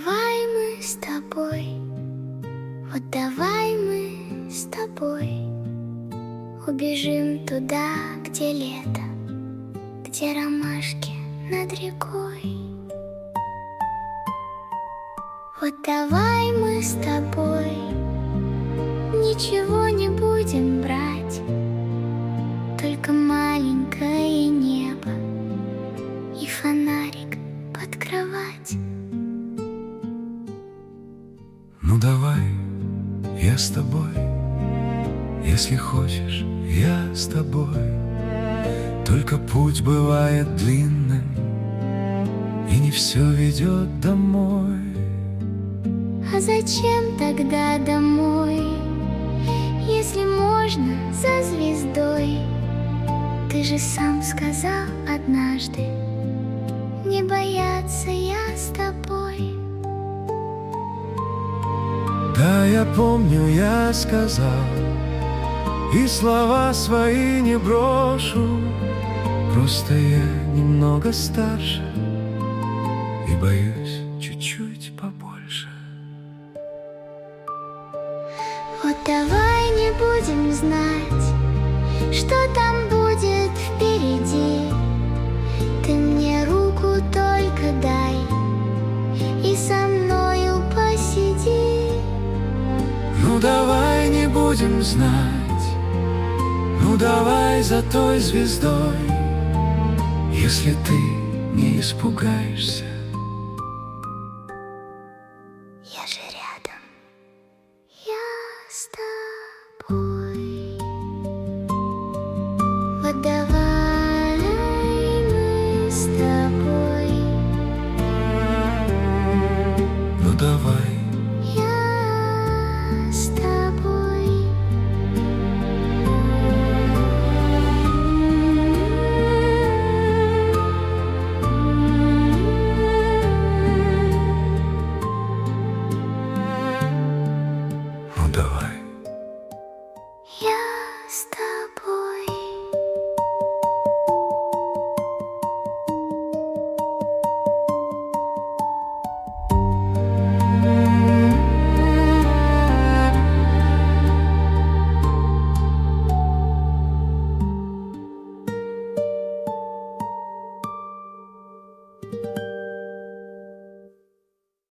давай мы с тобой, вот давай мы с тобой убежим туда, где лето, где ромашки над рекой. Вот давай мы с тобой ничего не будем брать, только маленькое небо и фонарик под кровать. Ну давай, я с тобой, если хочешь, я с тобой. Только путь бывает длинным, и не все ведет домой. А зачем тогда домой, если можно за звездой? Ты же сам сказал однажды, не бояться, я с тобой. Да, я помню, я сказал, и слова свои не брошу. Просто я немного старше и боюсь чуть-чуть побольше. Вот давай не будем знать, что там будет впереди. Ты мне руку только дай и со мною посиди. Ну давай не будем знать, ну давай за той звездой, если ты не испугаешься. Я же